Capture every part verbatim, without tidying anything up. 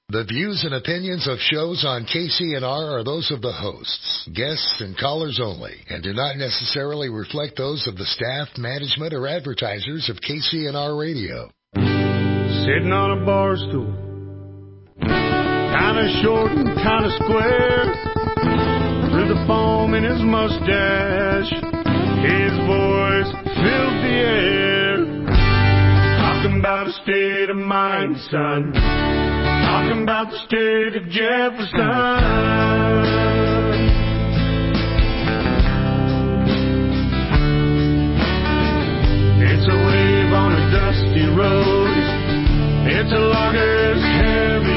The views and opinions of shows on K C N R are those of the hosts, guests, and callers only, and do not necessarily reflect those of the staff, management, or advertisers of K C N R Radio. Sitting on a bar stool, kinda short and kinda square, through the foam in his mustache, his voice filled the air, talking about a state of mind, son. Talking about the state of Jefferson. It's a wave on a dusty road. It's a logger's heavy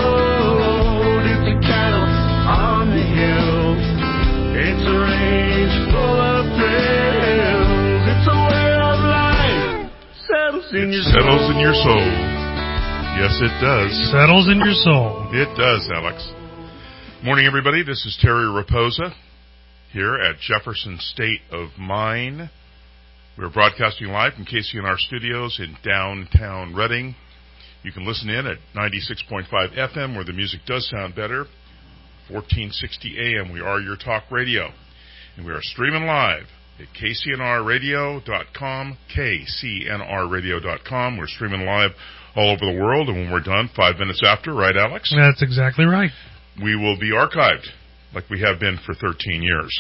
load. It's a cattle on the hill. It's a range full of thrills. It's a way of life. Settles in your soul. Settles in your soul. Yes, it does. Settles in your soul. It does, Alex. Morning, everybody. This is Terry Raposa here at Jefferson State of Mind. We're broadcasting live from K C N R Studios in downtown Reading. You can listen in at ninety-six point five F M, where the music does sound better. fourteen sixty A M, we are your talk radio. And we are streaming live at K C N R radio dot com, K C N R radio dot com. We're streaming live all over the world, and when we're done, five minutes after, right, Alex? That's exactly right. We will be archived like we have been for thirteen years.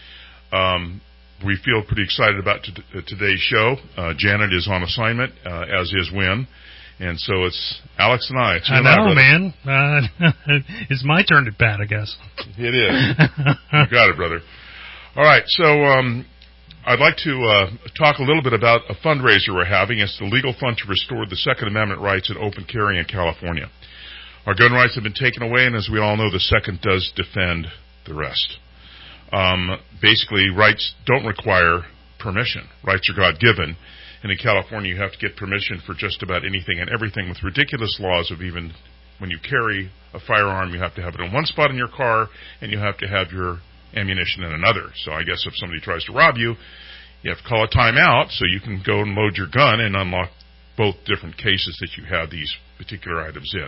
Um, we feel pretty excited about t- today's show. Uh, Janet is on assignment, uh, as is Wynn, and so it's Alex and I. It's I know, man. Uh, it's my turn to bat, I guess. It is. You got it, brother. All right, so um, I'd like to uh, talk a little bit about a fundraiser we're having. It's the Legal Fund to Restore the Second Amendment Rights in Open Carry in California. Our gun rights have been taken away, and as we all know, the Second does defend the rest. Um, basically, rights don't require permission. Rights are God-given, and in California you have to get permission for just about anything and everything, with ridiculous laws of even when you carry a firearm, you have to have it in one spot in your car, and you have to have your ammunition in another. So I guess if somebody tries to rob you, you have to call a timeout so you can go and load your gun and unlock both different cases that you have these particular items in.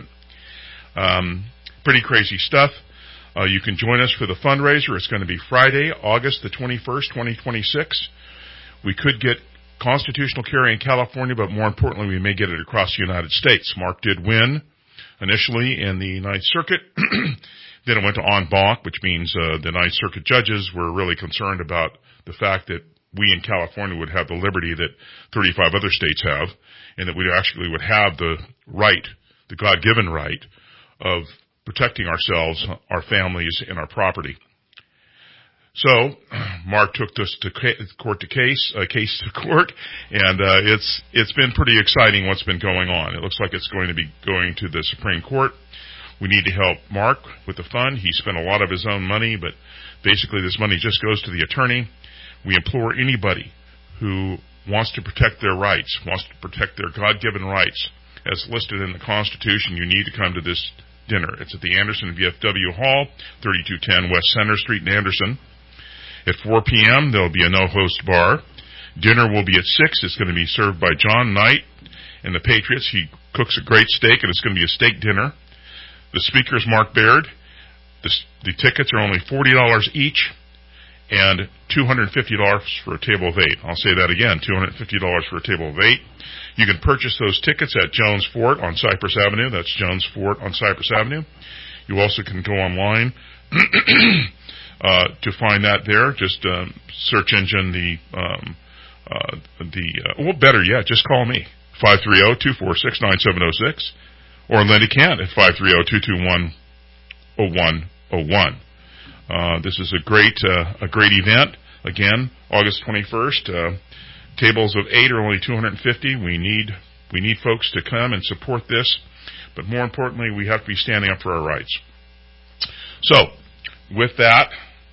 Um, pretty crazy stuff. Uh, you can join us for the fundraiser. It's going to be Friday, August the twenty-first, twenty twenty-six. We could get constitutional carry in California, but more importantly, we may get it across the United States. Mark did win initially in the Ninth Circuit. Then it went to en banc, which means uh, the Ninth Circuit judges were really concerned about the fact that we in California would have the liberty that thirty-five other states have, and that we actually would have the right, the God-given right, of protecting ourselves, our families, and our property. So Mark took this to court to case, uh, case to court, and uh, it's it's been pretty exciting what's been going on. It looks like it's going to be going to the Supreme Court. We need to help Mark with the fund. He spent a lot of his own money, but basically this money just goes to the attorney. We implore anybody who wants to protect their rights, wants to protect their God-given rights, as listed in the Constitution, you need to come to this dinner. It's at the Anderson V F W Hall, thirty-two ten West Center Street in Anderson. At four p.m., there will be a no-host bar. Dinner will be at six. It's going to be served by John Knight and the Patriots. He cooks a great steak, and it's going to be a steak dinner. The speaker is Mark Baird. The, the tickets are only forty dollars each and two hundred fifty dollars for a table of eight. I'll say that again, two hundred fifty dollars for a table of eight. You can purchase those tickets at Jones Fort on Cypress Avenue. That's Jones Fort on Cypress Avenue. You also can go online uh, to find that there. Just um, search engine the, um, uh, the uh, well, better yet, just call me, five three zero, two four six, nine seven zero six. Or Linda Kent at five three zero, two two one, zero one zero one. Uh, this is a great, uh, a great event. Again, August twenty-first. Uh, tables of eight are only two hundred fifty. We need, we need folks to come and support this. But more importantly, we have to be standing up for our rights. So, with that,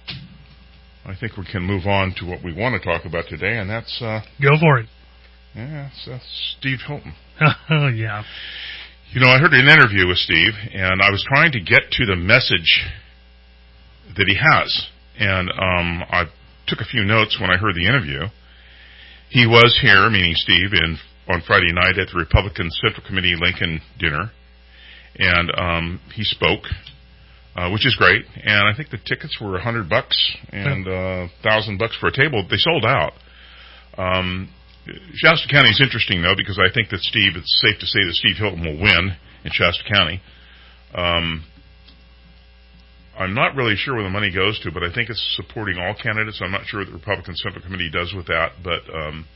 I think we can move on to what we want to talk about today, and that's, uh, go for it. Yeah, it's uh, Steve Hilton. Oh, yeah. You know, I heard an interview with Steve, and I was trying to get to the message that he has. And um, I took a few notes when I heard the interview. He was here, meaning Steve, in, on Friday night at the Republican Central Committee Lincoln dinner. and um, he spoke, uh, which is great. And I think the tickets were a hundred bucks and a uh, thousand bucks for a table. They sold out. Um, Shasta County is interesting though, because I think that Steve, it's safe to say that Steve Hilton will win in Shasta County. Um, I'm not really sure where the money goes to, but I think it's supporting all candidates. I'm not sure what the Republican Central Committee does with that, but um,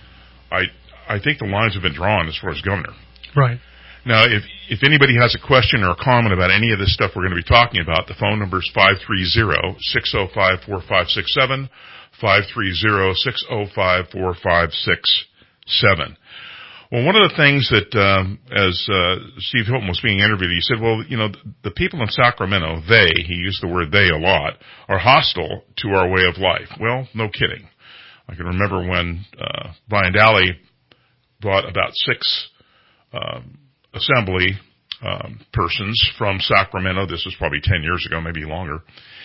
I I think the lines have been drawn as far as governor. Right. Now, if if anybody has a question or a comment about any of this stuff we're going to be talking about, the phone number is five three zero, six zero five, four five six seven, five three zero, six zero five, four five six seven. Well, one of the things that, um, as uh, Steve Hilton was being interviewed, he said, well, you know, the people in Sacramento, they, he used the word they a lot, are hostile to our way of life. Well, no kidding. I can remember when uh, Brian Daly brought about six um, assembly um, persons from Sacramento. This was probably ten years ago, maybe longer.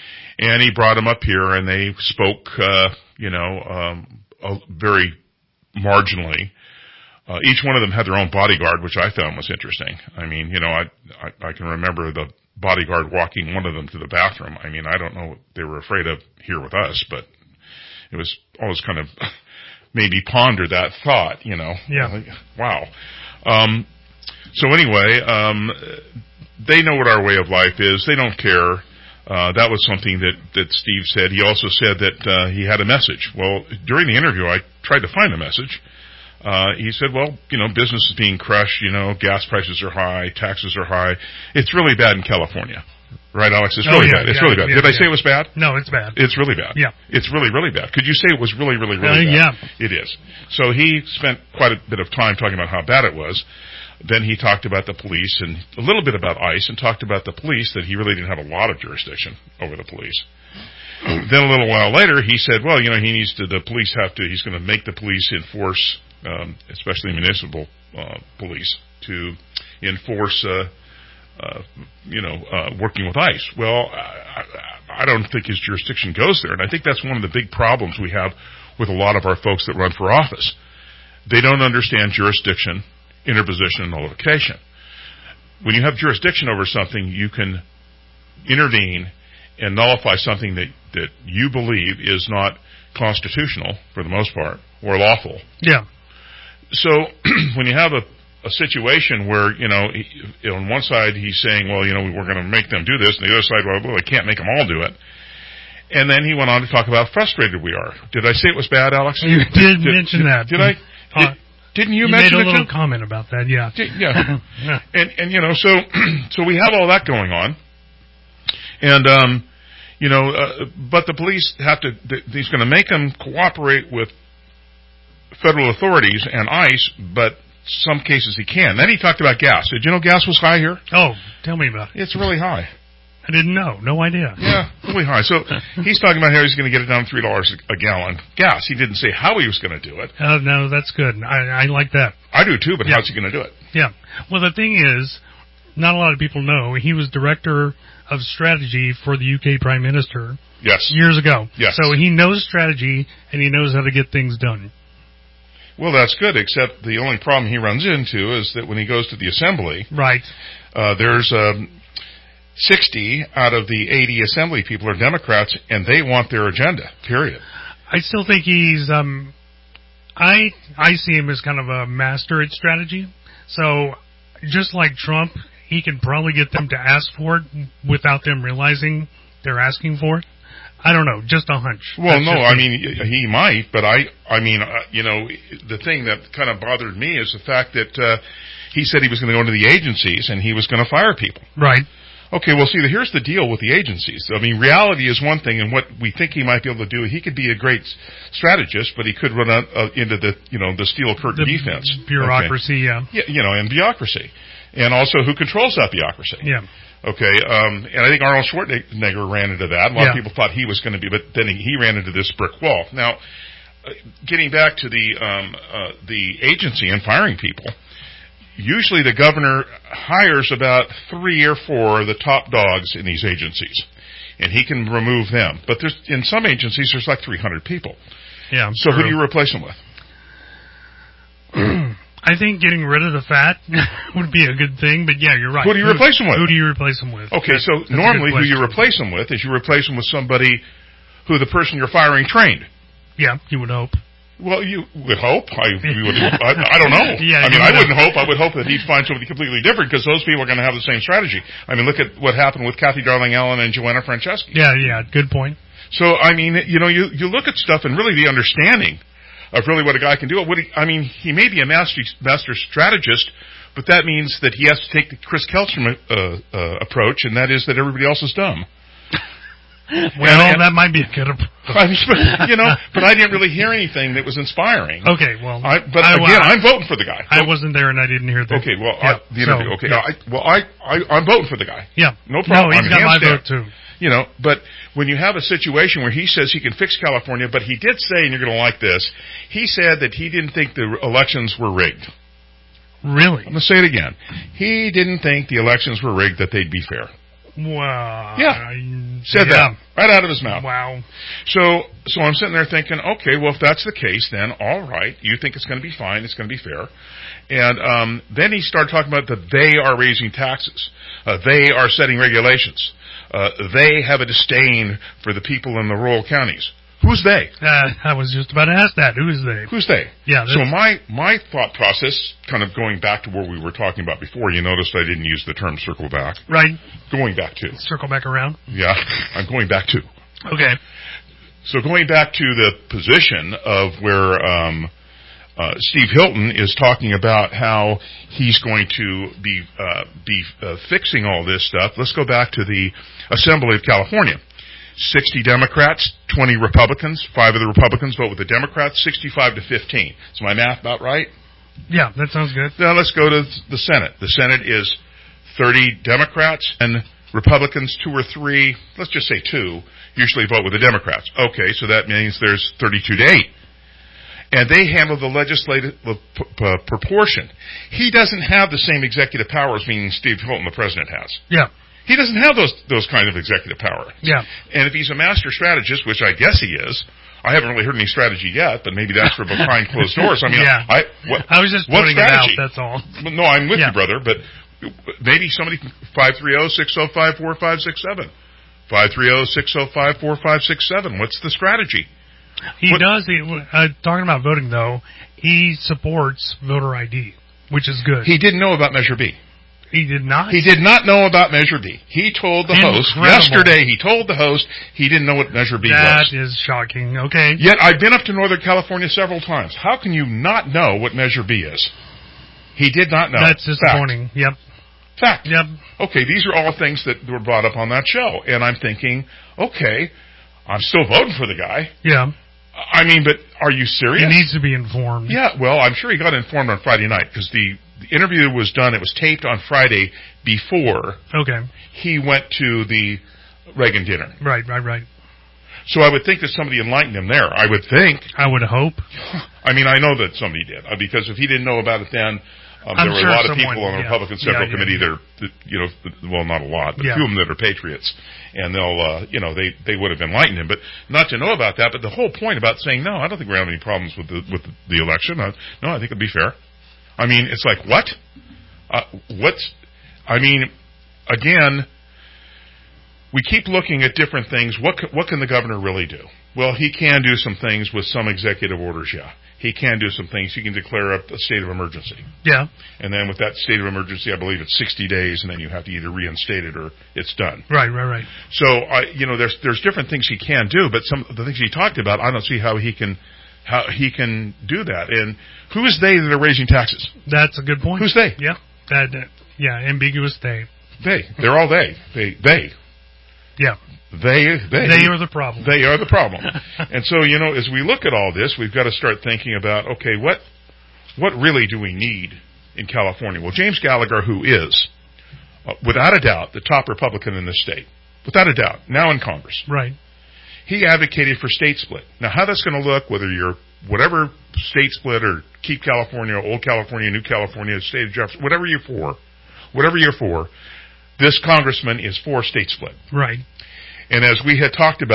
And he brought them up here, and they spoke, uh, you know, um, uh, very marginally. Uh, each one of them had their own bodyguard, which I found was interesting. I mean, you know, I, I, I can remember the bodyguard walking one of them to the bathroom. I mean, I don't know what they were afraid of here with us, but it was always kind of made me ponder that thought, you know. Yeah. Wow. Um, so anyway, um, they know what our way of life is. They don't care. Uh, that was something that, that Steve said. He also said that, uh, he had a message. Well, during the interview, I tried to find a message. Uh, he said, well, you know, business is being crushed, you know, gas prices are high, taxes are high. It's really bad in California. Right, Alex? It's really oh, yeah, bad. It's yeah, really bad. Yeah, Did I yeah. say it was bad? No, it's bad. It's really bad. Yeah. It's really, really bad. Could you say it was really, really, really uh, bad? Yeah. It is. So he spent quite a bit of time talking about how bad it was. Then he talked about the police and a little bit about ICE and talked about the police, that he really didn't have a lot of jurisdiction over the police. Then a little while later, he said, well, you know, he needs to, the police have to, he's going to make the police enforce, um, especially municipal uh, police, to enforce, uh, uh, you know, uh, working with ICE. Well, I, I don't think his jurisdiction goes there. And I think that's one of the big problems we have with a lot of our folks that run for office. They don't understand jurisdiction, interposition, and nullification. When you have jurisdiction over something, you can intervene and nullify something that, that you believe is not constitutional, for the most part, or lawful. Yeah. So when you have a, a situation where, you know, he, on one side he's saying, well, you know, we're going to make them do this, and the other side, well, well, they can't make them all do it. And then he went on to talk about how frustrated we are. Did I say it was bad, Alex? You did, did mention did, that. Did I? Uh, did, didn't you, you mention made a it little too? comment about that, yeah. Did, yeah. yeah. And, and, you know, so, so we have all that going on. And, um, you know, uh, but the police have to, he's going to make them cooperate with federal authorities and ICE, but some cases he can. Then he talked about gas. Did you know gas was high here? Oh, tell me about it. It's really high. I didn't know. No idea. Yeah, really high. So he's talking about how he's going to get it down to three dollars a gallon gas. He didn't say how he was going to do it. Uh, no, that's good. I, I like that. I do too, but yeah. how's he going to do it? Yeah. Well, the thing is, not a lot of people know, he was director of strategy for the U K Prime Minister. Yes. Years ago. Yes. So he knows strategy, and he knows how to get things done. Well, that's good, except the only problem he runs into is that when he goes to the assembly, right, uh, there's um, sixty out of the eighty assembly people are Democrats, and they want their agenda, period. I still think he's, um, I, I see him as kind of a master at strategy. So, just like Trump, he can probably get them to ask for it without them realizing they're asking for it. I don't know, just a hunch. Well, That's no, just I me. mean, he might, but I, I mean, uh, you know, the thing that kind of bothered me is the fact that uh, he said he was going to go into the agencies and he was going to fire people. Right. Okay, well, see, here's the deal with the agencies. I mean, reality is one thing, and what we think he might be able to do, he could be a great strategist, but he could run out, uh, into the, you know, the steel curtain the defense. Bureaucracy, okay. yeah. Yeah. You know, and bureaucracy. And also who controls that bureaucracy. Yeah. Okay, um, and I think Arnold Schwarzenegger ran into that. A lot yeah. of people thought he was going to be, but then he, he ran into this brick wall. Now, uh, getting back to the um, uh, the agency and firing people, usually the governor hires about three or four of the top dogs in these agencies, and he can remove them. But there's in some agencies, there's like three hundred people. Yeah. So true. who do you replace them with? I think getting rid of the fat would be a good thing, but yeah, you're right. Who do you replace them with? Who do you replace them with? Okay, That's, so that's normally who you replace them with is you replace them with somebody who the person you're firing trained. Yeah, you would hope. Well, you would hope. I, you would, I, I don't know. Yeah, I mean, I would wouldn't hope. I would hope that he'd find somebody completely different because those people are going to have the same strategy. I mean, look at what happened with Kathy Darling Allen and Joanna Franceschi. Yeah, yeah, good point. So, I mean, you know, you, you look at stuff and really the understanding of really what a guy can do. What he, I mean, he may be a master, master strategist, but that means that he has to take the Chris Kelstrom uh, uh, approach, and that is that everybody else is dumb. Well, and, and, that might be a good approach. I mean, but, you know, but I didn't really hear anything that was inspiring. Okay, well, I, but I, again, well, I'm voting for the guy. I wasn't there and I didn't hear that. Okay, well, yeah, I, the interview. so, okay, yeah. I, well, I, I, I'm voting for the guy. Yeah, no problem. No, he's I'm got my down. vote too. You know, but when you have a situation where he says he can fix California, but he did say, and you're going to like this, he said that he didn't think the elections were rigged. Really? I'm going to say it again. He didn't think the elections were rigged, that they'd be fair. Wow. Yeah. I, Said yeah. that right out of his mouth. Wow. So, so I'm sitting there thinking, okay, well, if that's the case, then all right. You think it's going to be fine. It's going to be fair. And um, then he started talking about that they are raising taxes. Uh, they are setting regulations. Uh, they have a disdain for the people in the rural counties. Who's they? Uh, I was just about to ask that. Who is they? Who's they? Yeah. So my, my thought process, kind of going back to where we were talking about before, you noticed I didn't use the term circle back. Right. Going back to. Circle back around. Yeah, I'm going back to. Okay. So going back to the position of where um, uh, Steve Hilton is talking about how he's going to be uh, be uh, fixing all this stuff, let's go back to the Assembly of California. sixty Democrats, twenty Republicans. Five of the Republicans vote with the Democrats, sixty-five to fifteen. Is my math about right? Yeah, that sounds good. Now let's go to the Senate. The Senate is thirty Democrats and Republicans, two or three, let's just say two, usually vote with the Democrats. Okay, so that means there's thirty-two to eight. And they handle the legislative uh, p- p- proportion. He doesn't have the same executive powers, meaning Steve Hilton, the president, has. Yeah. He doesn't have those those kind of executive power. Yeah. And if he's a master strategist, which I guess he is, I haven't really heard any strategy yet, but maybe that's for behind closed doors. I mean, yeah. I, what, I was just what putting strategy? it out, that's all. No, I'm with yeah. you, brother, but maybe somebody, five three zero, six zero five, four five six seven. five three zero, six zero five, four five six seven. What's the strategy? He what, does. He, uh, talking about voting, though, he supports voter I D, which is good. He didn't know about Measure B. He did not? He did not know about Measure B. He told the Incredible. host, yesterday he told the host he didn't know what Measure B that was. That is shocking. Okay. Yet I've been up to Northern California several times. How can you not know what Measure B is? He did not know. That's disappointing. Fact. Yep. Fact. Yep. Okay, these are all things that were brought up on that show. And I'm thinking, okay, I'm still voting for the guy. Yeah. I mean, but are you serious? He needs to be informed. Yeah, well, I'm sure he got informed on Friday night because the, the interview was done. It was taped on Friday before okay. he went to the Reagan dinner. Right, right, right. So I would think that somebody enlightened him there. I would think. I would hope. I mean, I know that somebody did uh, because if he didn't know about it then, um, there were sure a lot of someone, people on the yeah. Republican Central yeah, yeah, Committee yeah. that, are, that, you know, well, not a lot, but yeah. a few of them that are patriots, and they'll, uh, you know, they they would have enlightened him, but not to know about that. But the whole point about saying no, I don't think we're having any problems with the with the election. Uh, no, I think it'd be fair. I mean, it's like what? Uh, what's? I mean, again, we keep looking at different things. What what can the governor really do? Well, he can do some things with some executive orders, yeah. He can do some things. He can declare a, a state of emergency. Yeah. And then with that state of emergency, I believe it's sixty days, and then you have to either reinstate it or it's done. Right, right, right. So, I, you know, there's there's different things he can do, but some of the things he talked about, I don't see how he can how he can do that. And who is they that are raising taxes? That's a good point. Who's they? Yeah. That, uh, yeah, ambiguous they. They. They're all they. They. They. Yeah. They, they, they are the problem. They are the problem. And so, you know, as we look at all this, we've got to start thinking about, okay, what what really do we need in California? Well, James Gallagher, who is, uh, without a doubt, the top Republican in this state, without a doubt, now in Congress. Right. He advocated for state split. Now, how that's going to look, whether you're whatever state split or keep California, old California, new California, state of Jefferson, whatever you're for, whatever you're for, this congressman is for state split. Right. And as we had talked about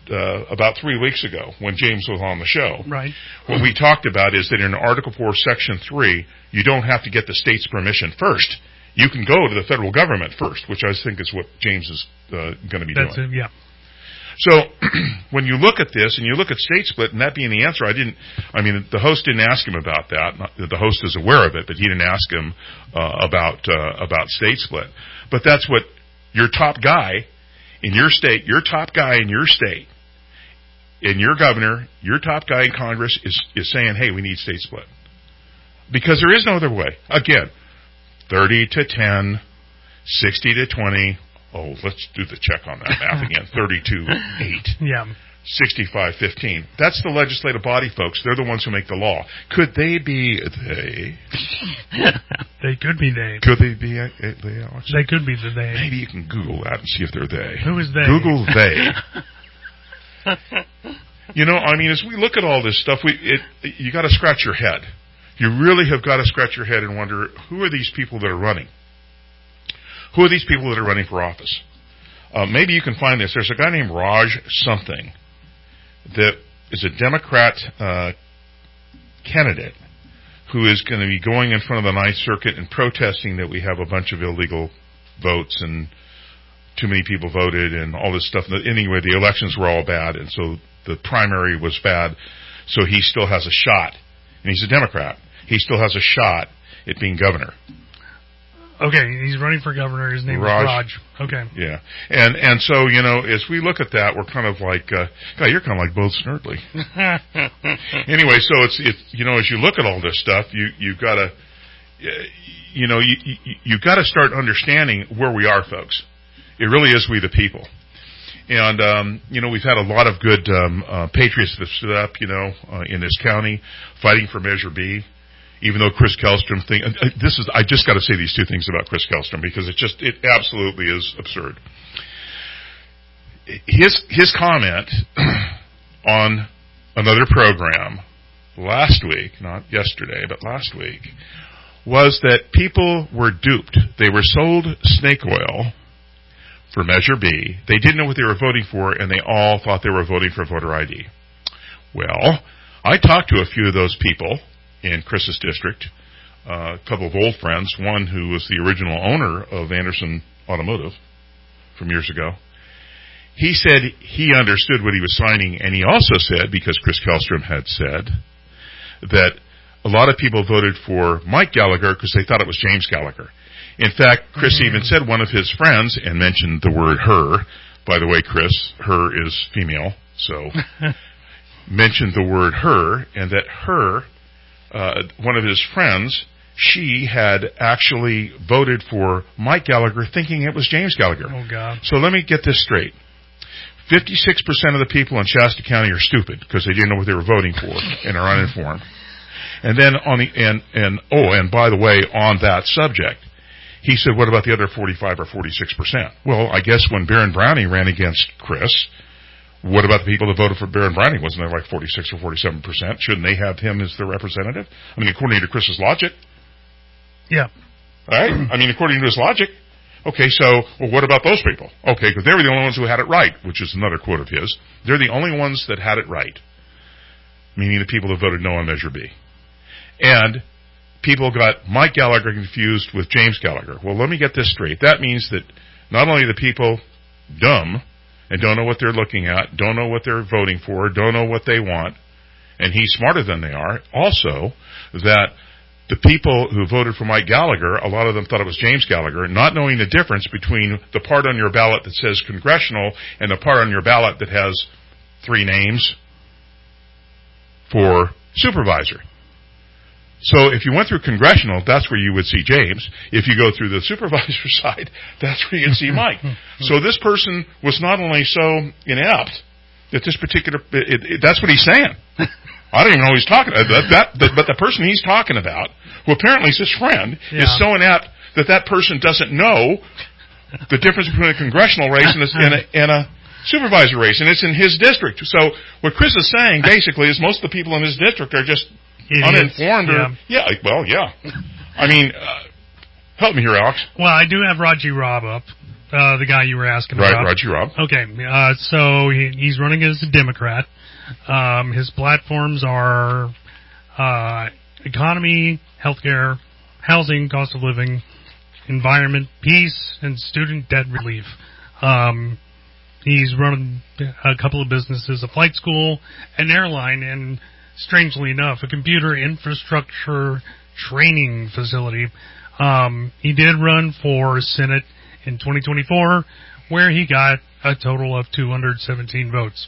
uh, about three weeks ago when James was on the show. Right. What we talked about is that in Article four, Section three, you don't have to get the state's permission first. You can go to the federal government first, which I think is what James is uh, going to be That's doing. it, yeah. So when you look at this and you look at state split and that being the answer, I didn't, I mean, the host didn't ask him about that. Not, the host is aware of it, but he didn't ask him uh, about uh, about state split. But that's what your top guy in your state, your top guy in your state, and your governor, your top guy in Congress is, is saying, hey, we need state split. Because there is no other way. Again, thirty to ten, sixty to twenty. Oh, let's do the check on that math again. thirty-two eight. Yeah. sixty-five fifteen. That's the legislative body, folks. They're the ones who make the law. Could they be they? They could be they. Could they be uh, they? Alex? They could be the they. Maybe you can Google that and see if they're they. Who is they? Google they. You know, I mean, as we look at all this stuff, we it, you got to scratch your head. You really have got to scratch your head and wonder, who are these people that are running? Who are these people that are running for office? Uh, maybe you can find this. There's a guy named Raj something that is a Democrat uh, candidate who is going to be going in front of the Ninth Circuit and protesting that we have a bunch of illegal votes and too many people voted and all this stuff. Anyway, the elections were all bad, and so the primary was bad, so he still has a shot. And he's a Democrat. He still has a shot at being governor. Okay, he's running for governor. His name Raj. is Raj. Okay. Yeah. And and so, you know, as we look at that, we're kind of like, uh, God, you're kind of like Bo Snerdley. Anyway, so it's, it's, you know, as you look at all this stuff, you, you've got to, you know, you, you, you've got to start understanding where we are, folks. It really is we the people. And, um, you know, we've had a lot of good um, uh, patriots that stood up, you know, uh, in this county, fighting for Measure B. Even though Chris Kellstrom thing, uh, this is, I just got to say these two things about Chris Kellstrom because it just, it absolutely is absurd. His, his comment on another program last week, not yesterday, but last week, was that people were duped. They were sold snake oil for Measure B. They didn't know what they were voting for, and they all thought they were voting for voter I D. Well, I talked to a few of those people in Chris's district, uh, a couple of old friends, one who was the original owner of Anderson Automotive from years ago. He said he understood what he was signing, and he also said, because Chris Kellstrom had said, that a lot of people voted for Mike Gallagher because they thought it was James Gallagher. In fact, Chris mm. even said one of his friends, and mentioned the word her. By the way, Chris, her is female, so mentioned the word her, and that her, Uh, one of his friends, she had actually voted for Mike Gallagher thinking it was James Gallagher. Oh, God. So let me get this straight. fifty-six percent of the people in Shasta County are stupid because they didn't know what they were voting for and are uninformed. And then on the, and, and, oh, and by the way, on that subject, he said, what about the other forty-five or forty-six percent? Well, I guess when Barron Browning ran against Chris, what about the people that voted for Barron Browning? Wasn't there like forty-six or forty-seven percent? Shouldn't they have him as their representative? I mean, according to Chris's logic. Yeah. Right? I mean, according to his logic. Okay, so, well, what about those people? Okay, because they were the only ones who had it right, which is another quote of his. They're the only ones that had it right. Meaning the people that voted no on Measure B. And people got Mike Gallagher confused with James Gallagher. Well, let me get this straight. That means that not only are the people dumb and don't know what they're looking at, don't know what they're voting for, don't know what they want, and he's smarter than they are. Also, that the people who voted for Mike Gallagher, a lot of them thought it was James Gallagher, not knowing the difference between the part on your ballot that says congressional and the part on your ballot that has three names for supervisor. So if you went through congressional, that's where you would see James. If you go through the supervisor side, that's where you'd see Mike. So this person was not only so inept that this particular, it, it, that's what he's saying. I don't even know who he's talking about. That, that, that, but the person he's talking about, who apparently is his friend, yeah. is so inept that that person doesn't know the difference between a congressional race and a, and a, and a supervisor race, and it's in his district. So what Chris is saying basically is most of the people in his district are just idiots. Uninformed. Or, yeah. yeah, well, yeah. I mean, uh, help me here, Alex. Well, I do have Raji Rob up. uh, the guy you were asking Right, about. Roger Robb. Okay, uh, so he, he's running as a Democrat. Um, his platforms are uh, economy, healthcare, housing, cost of living, environment, peace, and student debt relief. Um, he's running a couple of businesses, a flight school, an airline, and strangely enough, a computer infrastructure training facility. Um, he did run for Senate in twenty twenty-four, where he got a total of two hundred seventeen votes.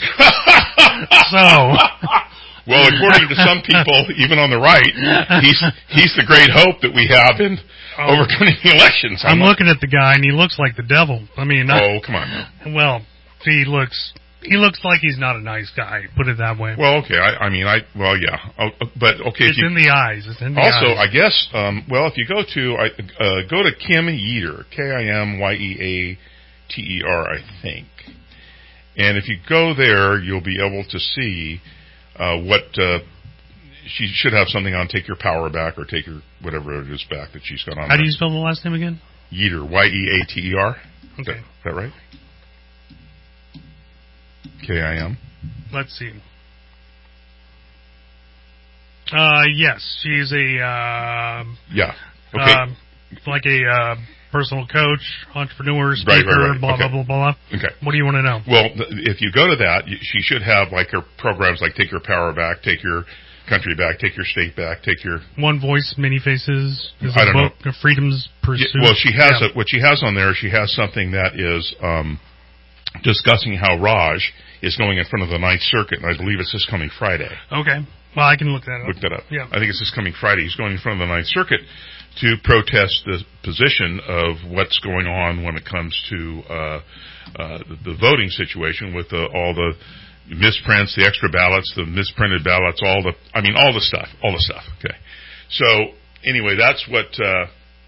So, well, according to some people, even on the right, he's he's the great hope that we have in oh, overcoming the elections. I'm, I'm looking at the guy, and he looks like the devil. I mean, oh, I, come on now. Well, he looks he looks like he's not a nice guy. Put it that way. Well, okay. I, I mean, I well, yeah, oh, but okay. It's if you, in the eyes. It's in the also, eyes. I guess. Um, well, if you go to I, uh, go to Kim Yeater, K I M Y E A T E R, I think. And if you go there, you'll be able to see uh, what uh, she should have something on. Take your power back, or take your whatever it is back that she's got on. How do you spell the last name again? Yeater, Y E A T E R. Okay, is that, is that right? K I M. Let's see. Uh, yes, she's a uh, yeah. Okay. Uh, like a uh, personal coach, entrepreneur, speaker, right, right, right. blah, okay. blah, blah, blah. Okay. What do you want to know? Well, th- if you go to that, she should have like her programs like Take Your Power Back, Take Your Country Back, Take Your State Back, Take Your... One Voice, Many Faces. Is I a don't book, know. Freedom's Pursuit. Yeah, well, she has yeah. a, what she has on there, she has something that is um, discussing how Raj is going in front of the Ninth Circuit, and I believe it's this coming Friday. Okay. Well, I can look that up. Look that up. Yeah. I think it's this coming Friday. He's going in front of the Ninth Circuit to protest the position of what's going on when it comes to uh, uh, the, the voting situation with the, all the misprints, the extra ballots, the misprinted ballots, all the, I mean, all the stuff, all the stuff. Okay. So anyway, that's what, uh,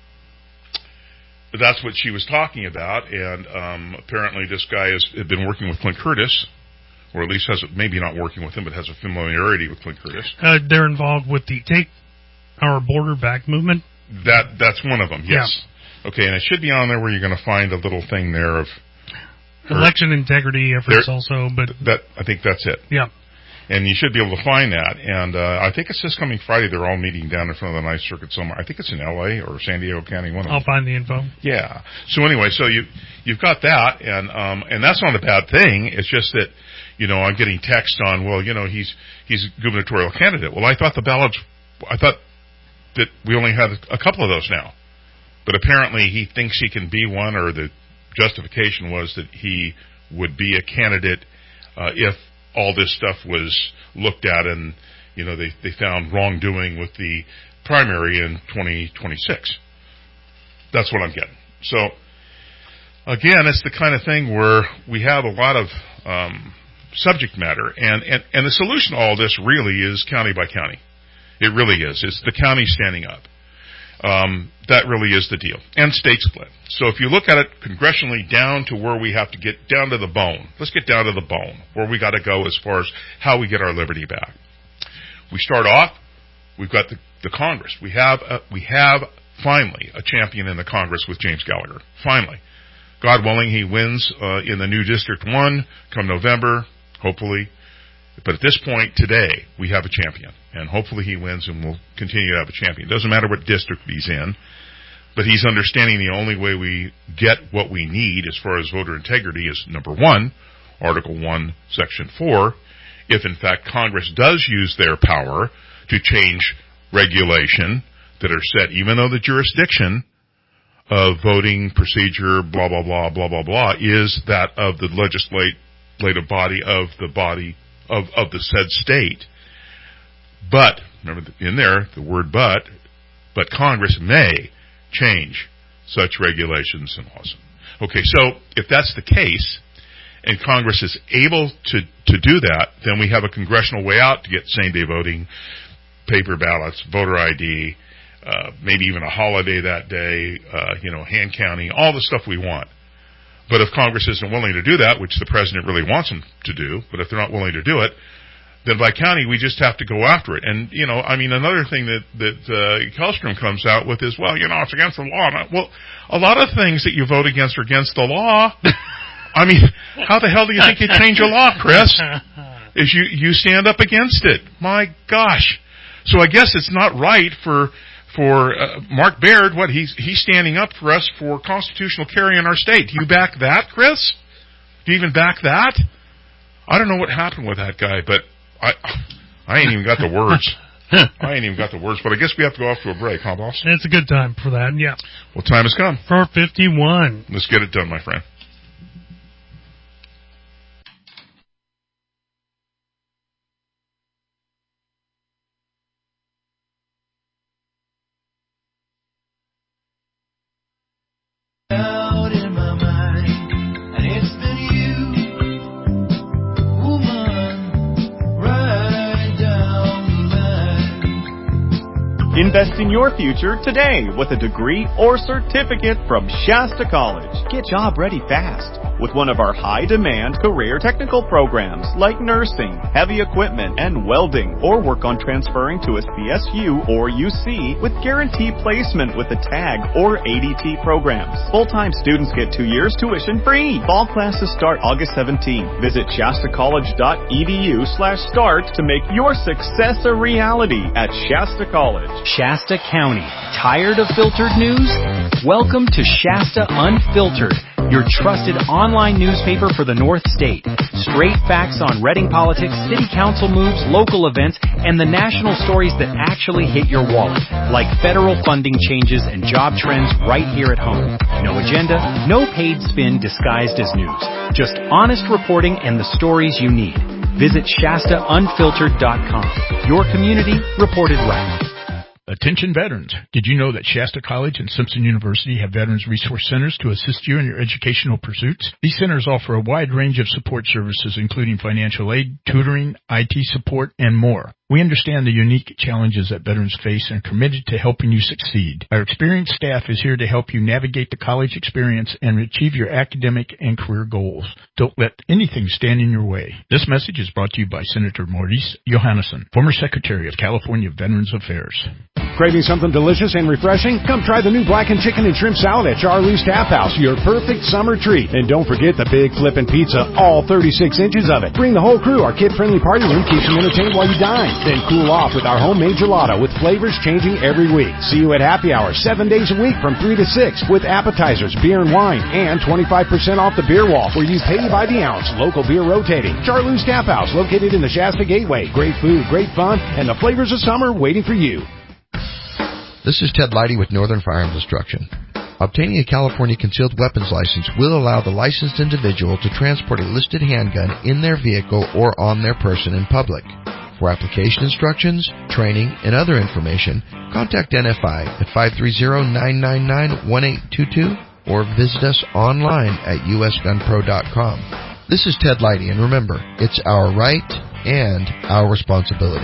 that's what she was talking about. And, um, apparently this guy has been working with Clint Curtis, or at least has, maybe not working with him, but has a familiarity with Clint Curtis. Uh, they're involved with the Take Our Border Back movement. That, that's one of them. Yes. Yeah. Okay. And it should be on there where you're going to find a little thing there of, election integrity efforts there, also, but that I think that's it. Yeah, and you should be able to find that. And uh, I think it's this coming Friday. They're all meeting down in front of the Ninth Circuit somewhere. I think it's in L A or San Diego County. One of I'll them. find the info. Yeah. So anyway, so you you've got that, and um, and that's not a bad thing. It's just that you know I'm getting text on. Well, you know he's he's a gubernatorial candidate. Well, I thought the ballots. I thought that we only had a couple of those now, but apparently he thinks he can be one, or the justification was that he would be a candidate uh, if all this stuff was looked at and, you know, they, they found wrongdoing with the primary in twenty twenty-six. That's what I'm getting. So, again, it's the kind of thing where we have a lot of um, subject matter, and, and, and the solution to all this really is county by county. It really is. It's the county standing up. Um, that really is the deal. And state split. So if you look at it congressionally down to where we have to get down to the bone, let's get down to the bone, where we got to go as far as how we get our liberty back. We start off, we've got the, the Congress. We have, a, we have finally a champion in the Congress with James Gallagher. Finally. God willing, he wins uh, in the new District one come November, hopefully. But at this point today, we have a champion, and hopefully he wins, and we'll continue to have a champion. It doesn't matter what district he's in, but he's understanding the only way we get what we need as far as voter integrity is, number one, Article one, Section four, if in fact Congress does use their power to change regulation that are set, even though the jurisdiction of voting procedure, blah, blah, blah, blah, blah, blah, is that of the legislative body of the body Of, of the said state. But, remember in there, the word but, but Congress may change such regulations and laws. Okay, so if that's the case, and Congress is able to, to do that, then we have a congressional way out to get same-day voting, paper ballots, voter I D, uh, maybe even a holiday that day, uh, you know, hand counting, all the stuff we want. But if Congress isn't willing to do that, which the president really wants them to do, but if they're not willing to do it, then by county we just have to go after it. And, you know, I mean, another thing that, that uh, Kellstrom comes out with is, well, you know, it's against the law. Well, a lot of things that you vote against are against the law. I mean, how the hell do you think you change a law, Chris? Is you, you stand up against it. My gosh. So I guess it's not right for for uh, Mark Baird, what, he's he's standing up for us for constitutional carry in our state. Do you back that, Chris? Do you even back that? I don't know what happened with that guy, but I I ain't even got the words. I ain't even got the words, but I guess we have to go off to a break, huh, boss? It's a good time for that, yeah. Well, time has come. four fifty-one. Let's get it done, my friend. Out in my mind, and it's been you, woman, right down the line. Invest in your future today with a degree or certificate from Shasta College. Get job ready fast with one of our high-demand career technical programs like nursing, heavy equipment, and welding, or work on transferring to a C S U or U C with guaranteed placement with the TAG or A D T programs. Full-time students get two years tuition free. Fall classes start August seventeenth. Visit shastacollege.edu slash start to make your success a reality at Shasta College. Shasta County. Tired of filtered news? Welcome to Shasta Unfiltered, your trusted online newspaper for the North State. Straight facts on Reading politics, city council moves, local events, and the national stories that actually hit your wallet, like federal funding changes and job trends right here at home. No agenda, no paid spin disguised as news. Just honest reporting and the stories you need. Visit Shasta Unfiltered dot com. Your community reported right. Attention veterans. Did you know that Shasta College and Simpson University have Veterans Resource Centers to assist you in your educational pursuits? These centers offer a wide range of support services, including financial aid, tutoring, I T support, and more. We understand the unique challenges that veterans face and are committed to helping you succeed. Our experienced staff is here to help you navigate the college experience and achieve your academic and career goals. Don't let anything stand in your way. This message is brought to you by Senator Maurice Johannesson, former Secretary of California Veterans Affairs. Craving something delicious and refreshing? Come try the new blackened chicken and shrimp salad at Charlie's Tap House, your perfect summer treat. And don't forget the big flippin' pizza, all thirty-six inches of it. Bring the whole crew. Our kid-friendly party room keeps you entertained while you dine. Then cool off with our homemade gelato with flavors changing every week. See you at happy hour seven days a week from three to six with appetizers, beer and wine, and twenty-five percent off the beer wall where you pay by the ounce. Local beer rotating. Charlie's Tap House located in the Shasta Gateway. Great food, great fun, and the flavors of summer waiting for you. This is Ted Leidy with Northern Firearms Instruction. Obtaining a California concealed weapons license will allow the licensed individual to transport a listed handgun in their vehicle or on their person in public. For application instructions, training, and other information, contact N F I at five three zero, nine nine nine, one eight two two or visit us online at u s gun pro dot com. This is Ted Leidy, and remember, it's our right and our responsibility.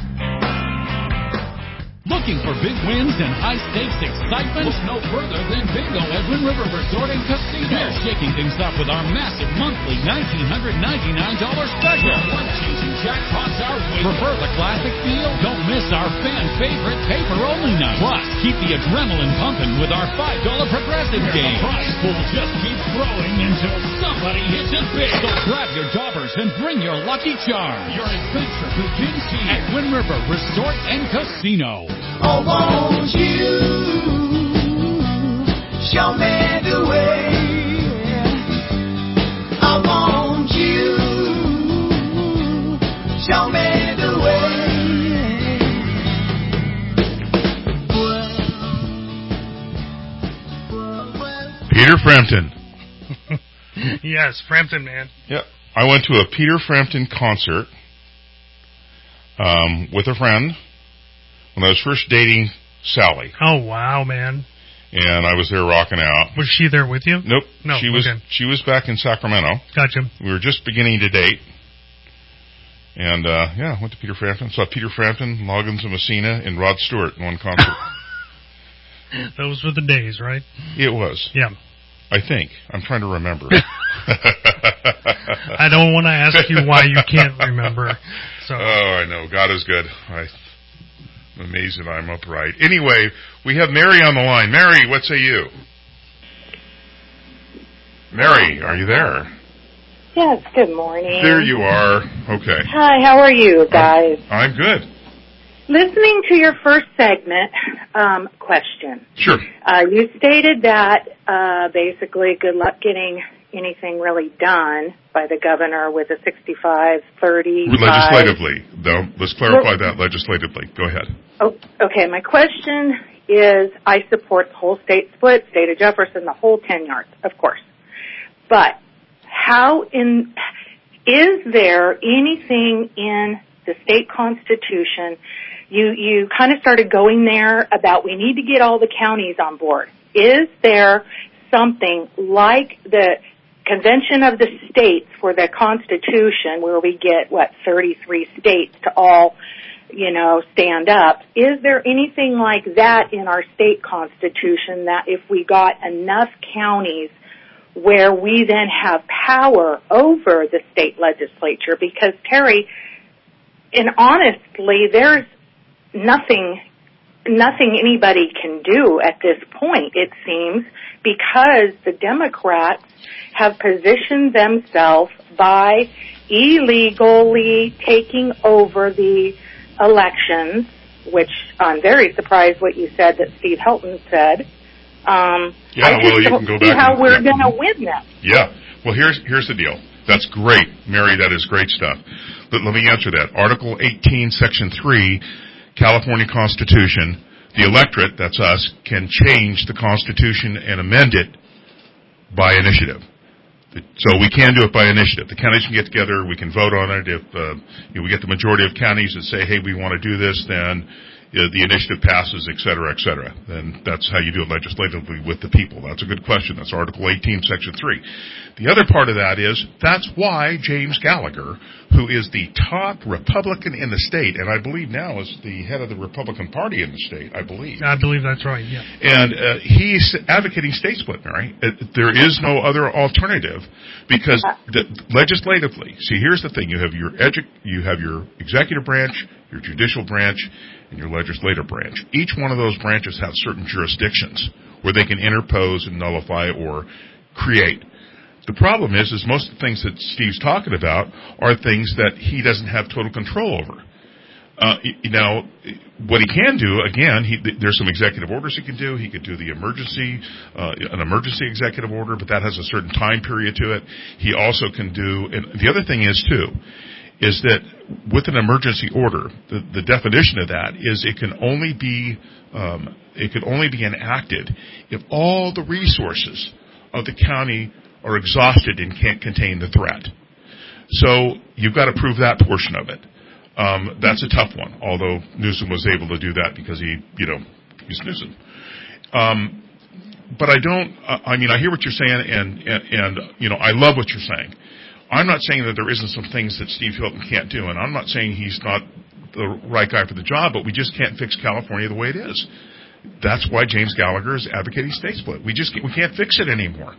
Looking for big wins and high-stakes excitement? Look no further than Bingo at Wind River Resort and Casino. We're shaking things up with our massive monthly one thousand nine hundred ninety-nine dollars special. One-changing jackpots are waiting. Prefer the classic feel? Don't miss our fan-favorite paper-only night. Plus, keep the adrenaline pumping with our five dollar progressive game. The prize pool just keeps growing until somebody hits it big. So grab your daubers and bring your lucky charm. Your adventure begins here at Wind River Resort and Casino. Oh, won't you show me the way? I want you show me the way. Peter Frampton. Yes, Frampton, man. Yeah, I went to a Peter Frampton concert um, with a friend when I was first dating Sally. Oh, wow, man. And I was there rocking out. Was she there with you? Nope. No, she was okay. She was back in Sacramento. Gotcha. We were just beginning to date. And, uh, yeah, went to Peter Frampton. Saw Peter Frampton, Loggins and Messina, and Rod Stewart in one concert. Those were the days, right? It was. Yeah. I think. I'm trying to remember. I don't want to ask you why you can't remember. So. Oh, I know. God is good. I, I'm amazed that I'm upright. Anyway, we have Mary on the line. Mary, what say you? Mary, are you there? Yes, good morning. There you are. Okay. Hi, how are you guys? I'm, I'm good. Listening to your first segment, um, question. Sure. Uh, you stated that uh, basically good luck getting anything really done by the governor with a sixty-five thirty. Legislatively, though. Let's clarify that legislatively. Go ahead. Oh, okay, my question is, I support the whole state split, state of Jefferson, the whole ten yards, of course. But how in, is there anything in the state constitution, you, you kind of started going there about we need to get all the counties on board. Is there something like the Convention of the States for the Constitution where we get, what, thirty-three states to all, you know, stand up? Is there anything like that in our state constitution that if we got enough counties where we then have power over the state legislature? Because, Terry, and honestly, there's nothing, nothing anybody can do at this point, it seems, because the Democrats have positioned themselves by illegally taking over the elections, which I'm very surprised what you said that Steve Helton said. Um, yeah, I just well, you don't can go see back how and, we're yeah. going to win them. Yeah. Well, here's here's the deal. That's great, Mary. That is great stuff. But let me answer that. Article eighteen, Section three, California Constitution. The electorate, that's us, can change the Constitution and amend it by initiative. So we can do it by initiative. The counties can get together. We can vote on it. If uh, you know, we get the majority of counties that say, "Hey, we want to do this," then uh, the initiative passes, et cetera, et cetera. And that's how you do it legislatively with the people. That's a good question. That's Article eighteen, Section three. The other part of that is that's why James Gallagher, who is the top Republican in the state, and I believe now is the head of the Republican Party in the state, I believe. I believe that's right, yeah. And uh, he's advocating state split, Mary. Uh, there is no other alternative because the, legislatively, see, here's the thing. You have your edu- you have your executive branch, your judicial branch, and your legislative branch. Each one of those branches have certain jurisdictions where they can interpose and nullify or create. The problem is, is most of the things that Steve's talking about are things that he doesn't have total control over. Uh, you know, what he can do, again, he, there's some executive orders he can do. He could do the emergency, uh, an emergency executive order, but that has a certain time period to it. He also can do, and the other thing is, too, is that with an emergency order, the, the definition of that is it can only be, um, it can only be enacted if all the resources of the county are exhausted and can't contain the threat. So you've got to prove that portion of it. Um, that's a tough one, although Newsom was able to do that because he, you know, he's Newsom. Um, but I don't, uh, I mean, I hear what you're saying, and, and, and, you know, I love what you're saying. I'm not saying that there isn't some things that Steve Hilton can't do, and I'm not saying he's not the right guy for the job, but we just can't fix California the way it is. That's why James Gallagher is advocating state split. We just we can't fix it anymore.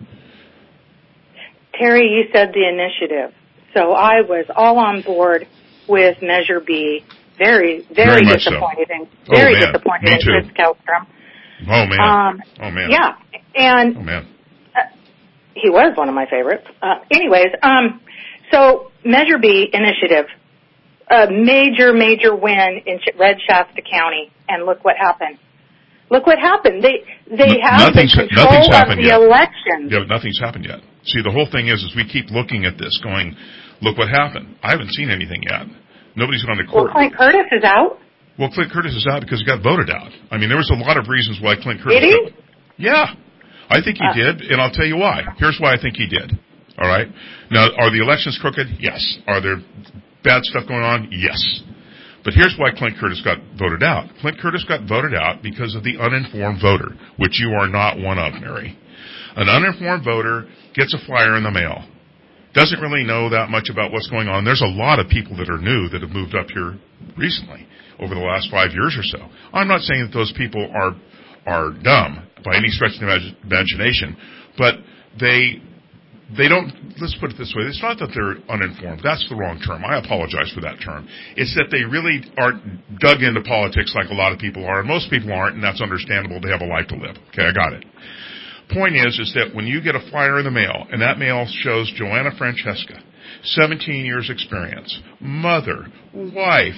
Terry, you said the initiative. So I was all on board with Measure B. Very, very, very disappointed so. in very oh, disappointed in Chris Kellstrom. Oh man. Um, oh man. Yeah, and oh man. Uh, he was one of my favorites. Uh, anyways, um, so Measure B initiative, a major, major win in Red Shasta County, and look what happened. Look what happened. They they have the nothing's, control nothing's of happened the yet. elections. Yeah, but nothing's happened yet. See, the whole thing is, is we keep looking at this, going, look what happened. I haven't seen anything yet. Nobody's gone to court. Well, Clint Curtis is out. Well, Clint Curtis is out because he got voted out. I mean, there was a lot of reasons why Clint Curtis. Did he? Got, yeah, I think he uh, did, and I'll tell you why. Here's why I think he did. All right. Now, are the elections crooked? Yes. Are there bad stuff going on? Yes. But here's why Clint Curtis got voted out. Clint Curtis got voted out because of the uninformed voter, which you are not one of, Mary. An uninformed voter gets a flyer in the mail, doesn't really know that much about what's going on. There's a lot of people that are new that have moved up here recently over the last five years or so. I'm not saying that those people are are dumb by any stretch of the imagination, but they they don't, let's put it this way, it's not that they're uninformed. That's the wrong term. I apologize for that term. It's that they really aren't dug into politics like a lot of people are, and most people aren't, and that's understandable. They have a life to live. Okay, I got it. Point is, is that when you get a flyer in the mail, and that mail shows Joanna Francesca, seventeen years experience, mother, wife,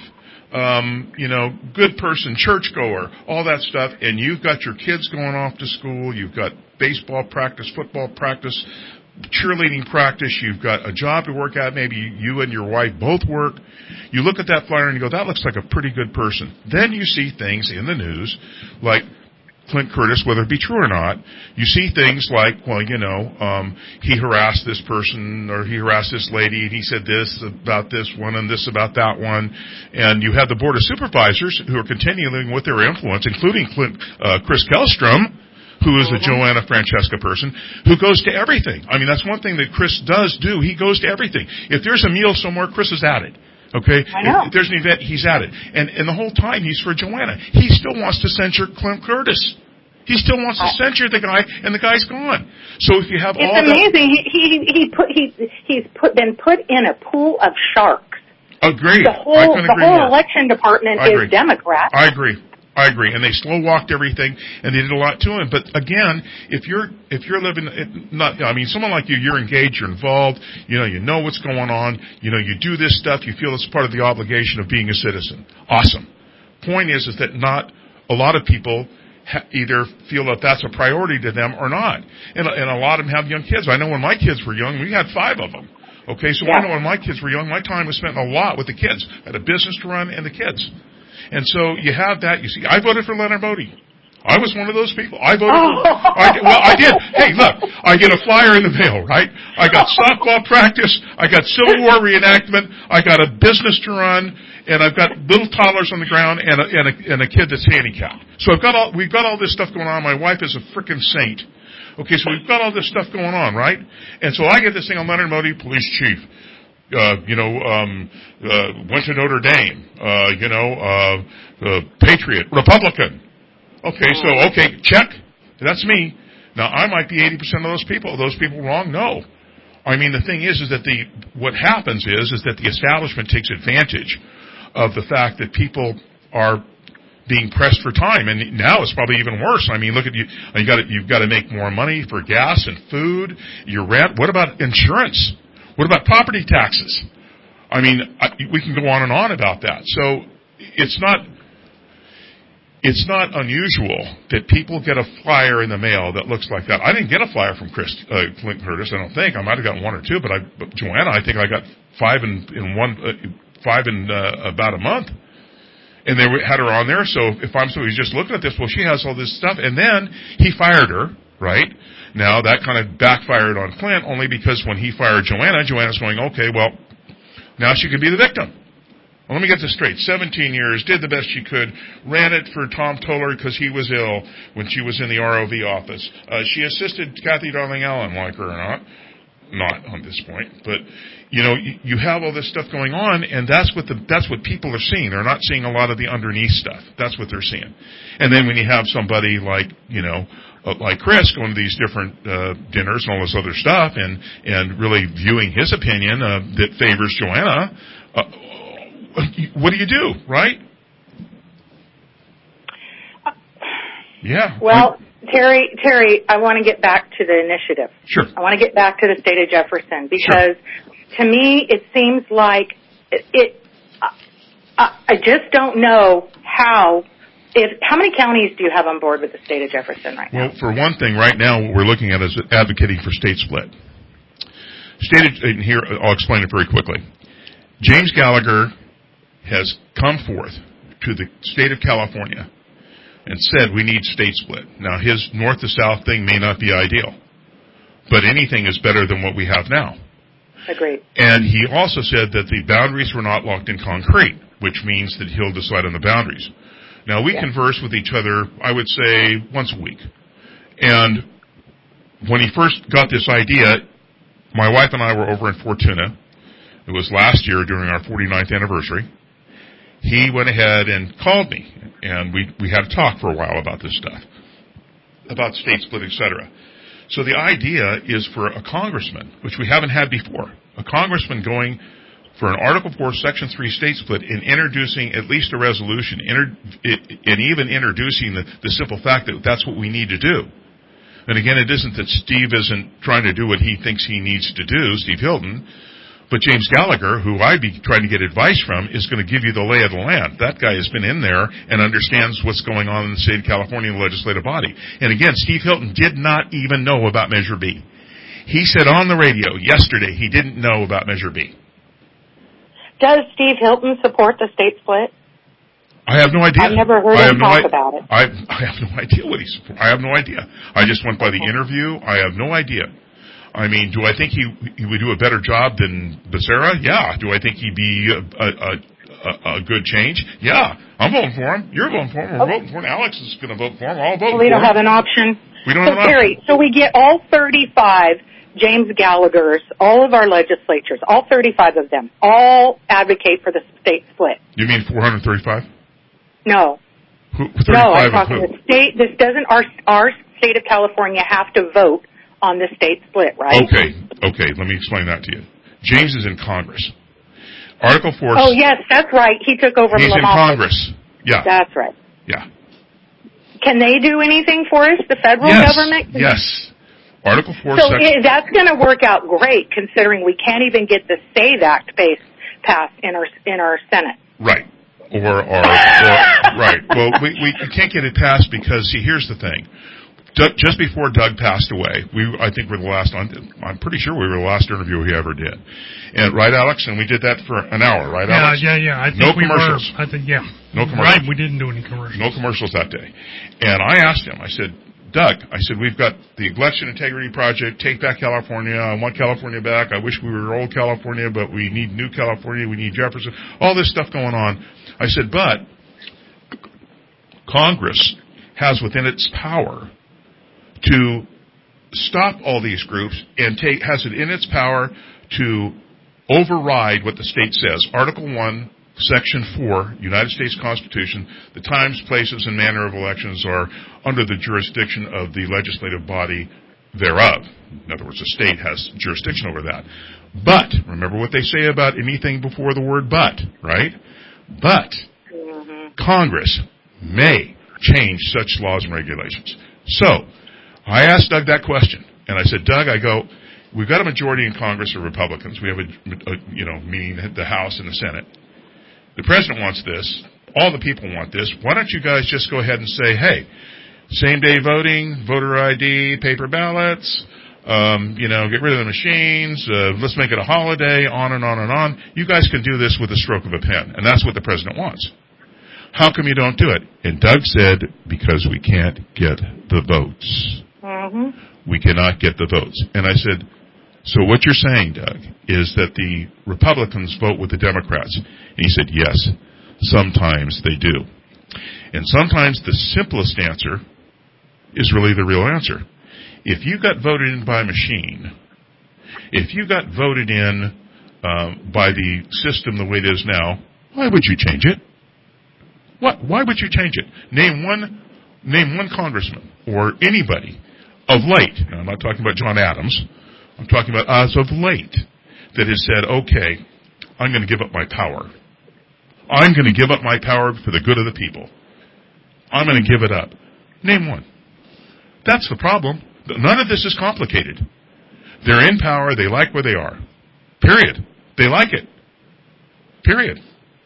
um, you know, good person, churchgoer, all that stuff, and you've got your kids going off to school, you've got baseball practice, football practice, cheerleading practice, you've got a job to work at, maybe you and your wife both work, you look at that flyer and you go, that looks like a pretty good person. Then you see things in the news like Clint Curtis, whether it be true or not, you see things like, well, you know, um, he harassed this person or he harassed this lady and he said this about this one and this about that one. And you have the Board of Supervisors who are continuing with their influence, including Clint, uh, Chris Kellstrom, who is a Joanna Francesca person, who goes to everything. I mean, that's one thing that Chris does do. He goes to everything. If there's a meal somewhere, Chris is at it. Okay? I know. If there's an event, he's at it. And, and the whole time he's for Joanna. He still wants to censure Clint Curtis. He still wants to censure the guy, and the guy's gone. So if you have it's all that... It's amazing. He, he, he put, he, he's put, been put in a pool of sharks. Agreed. The whole, I couldn't the agree whole more. election department I agree. is Democrat. I agree. I agree, and they slow walked everything, and they did a lot to him. But again, if you're if you're living, not I mean, someone like you, you're engaged, you're involved, you know, you know what's going on, you know, you do this stuff, you feel it's part of the obligation of being a citizen. Awesome. Point is, is that not a lot of people ha- either feel that that's a priority to them or not, and and a lot of them have young kids. I know when my kids were young, we had five of them. Okay, so yeah. I know when my kids were young, my time was spent a lot with the kids. I had a business to run and the kids. And so you have that. You see, I voted for Leonard Bodie. I was one of those people. I voted for, I, well, I did. Hey, look, I get a flyer in the mail, right? I got softball practice. I got Civil War reenactment. I got a business to run. And I've got little toddlers on the ground and a, and a, and a kid that's handicapped. So I've got all, we've got all this stuff going on. My wife is a frickin' saint. Okay, so we've got all this stuff going on, right? And so I get this thing on Leonard Bodie, police chief. Uh, you know, um, uh, went to Notre Dame, uh, you know, uh, uh, Patriot, Republican. Okay, so, okay, check. That's me. Now, I might be eighty percent of those people. Are those people wrong? No. I mean, the thing is, is that the, what happens is, is that the establishment takes advantage of the fact that people are being pressed for time, and now it's probably even worse. I mean, look at you, you got to, you've got to make more money for gas and food, your rent. What about insurance? What about property taxes? I mean, I, we can go on and on about that. So it's not it's not unusual that people get a flyer in the mail that looks like that. I didn't get a flyer from Chris uh, Clint Curtis. I don't think I might have gotten one or two, but I, but Joanna, I think I got five in in one uh, five in uh, about a month, and they had her on there. So if I'm somebody who's just looking at this, well, she has all this stuff, and then he fired her, right? Now, that kind of backfired on Clint only because when he fired Joanna, Joanna's going, okay, well, now she could be the victim. Well, let me get this straight. seventeen years, did the best she could, ran it for Tom Toller because he was ill when she was in the R O V office. Uh, she assisted Kathy Darling Allen, like her or not. Not on this point, but you know, you, you have all this stuff going on, and that's what the that's what people are seeing. They're not seeing a lot of the underneath stuff. That's what they're seeing. And then when you have somebody like, you know, uh, like Chris going to these different uh, dinners and all this other stuff, and and really viewing his opinion uh, that favors Joanna, uh, what do you do, right? Yeah. Well. Terry, Terry, I want to get back to the initiative. Sure. I want to get back to the state of Jefferson because, sure. to me, it seems like it. it uh, I just don't know how. If how many counties do you have on board with the state of Jefferson right now? Well, for one thing, right now what we're looking at is advocating for state split. State of, and here I'll explain it very quickly. James Gallagher has come forth to the state of California and said we need state split. Now, his north to south thing may not be ideal, but anything is better than what we have now. Agreed. And he also said that the boundaries were not locked in concrete, which means that he'll decide on the boundaries. Now, we yeah. converse with each other, I would say, once a week. And when he first got this idea, my wife and I were over in Fortuna. It was last year during our forty-ninth anniversary. He went ahead and called me, and we, we had a talk for a while about this stuff, about state split, et cetera. So the idea is for a congressman, which we haven't had before, a congressman going for an Article four, Section three state split and introducing at least a resolution, inter- and even introducing the, the simple fact that that's what we need to do. And again, it isn't that Steve isn't trying to do what he thinks he needs to do, Steve Hilton, but James Gallagher, who I'd be trying to get advice from, is going to give you the lay of the land. That guy has been in there and understands what's going on in the state of California legislative body. And again, Steve Hilton did not even know about Measure B. He said on the radio yesterday he didn't know about Measure B. Does Steve Hilton support the state split? I have no idea. I've never heard I him no talk I- about it. I, I have no idea what he's for. I have no idea. I just went by the interview. I have no idea. I mean, do I think he he would do a better job than Becerra? Yeah. Do I think he'd be a, a, a, a good change? Yeah. I'm voting for him. You're voting for him. We're Okay. voting for him. Alex is going to vote for him. We're all voting We for don't him. have an option. We don't so, have an Terry, option. so we get all thirty-five James Gallagher's, all of our legislatures, all thirty-five of them, all advocate for the state split. You mean four hundred thirty-five? No. Who, No, I'm thirty-five of talking who? the state. This doesn't, our, our state of California have to vote on the state split, right? Okay. Okay. Let me explain that to you. James is in Congress. Article four. Oh, yes, that's right. He took over He's in Lamont. Congress. Yeah. That's right. Yeah. Can they do anything for us, the federal Yes. government? Yes. Article four. So section, i that's going to work out great, considering we can't even get the SAVE Act pace passed in our in our Senate. Right. Or, or, or right. Well, we, we can't get it passed because, see, here's the thing. Doug, just before Doug passed away, we, I think we're the last, I'm, I'm pretty sure we were the last interview he ever did. And, right, Alex? And we did that for an hour, right, Yeah, Alex? yeah, yeah. I think No we commercials. Were, I think, yeah. No commercials. Right, we didn't do any commercials. No commercials that day. And I asked him, I said, Doug, I said, we've got the Election Integrity Project, Take Back California, I want California back, I wish we were old California, but we need new California, we need Jefferson, all this stuff going on. I said, but Congress has within its power to stop all these groups and take, has it in its power to override what the state says. Article one, Section four, United States Constitution, the times, places, and manner of elections are under the jurisdiction of the legislative body thereof. In other words, the state has jurisdiction over that. But, remember what they say about anything before the word but, right? But, Congress may change such laws and regulations. So, I asked Doug that question, and I said, Doug, I go, we've got a majority in Congress of Republicans. We have a, a you know, meaning the House and the Senate. The president wants this. All the people want this. Why don't you guys just go ahead and say, hey, same-day voting, voter I D, paper ballots, um, you know, get rid of the machines, uh, let's make it a holiday, on and on and on. You guys can do this with a stroke of a pen, and that's what the president wants. How come you don't do it? And Doug said, because we can't get the votes. Mm-hmm. We cannot get the votes. And I said, so what you're saying, Doug, is that the Republicans vote with the Democrats. And he said, yes, sometimes they do. And sometimes the simplest answer is really the real answer. If you got voted in by machine, if you got voted in um, by the system the way it is now, why would you change it? What? Why would you change it? Name one, name one congressman or anybody of late. Now, I'm not talking about John Adams. I'm talking about as of late that has said, okay, I'm going to give up my power. I'm going to give up my power for the good of the people. I'm going to give it up. Name one. That's the problem. None of this is complicated. They're in power. They like where they are. Period. They like it. Period.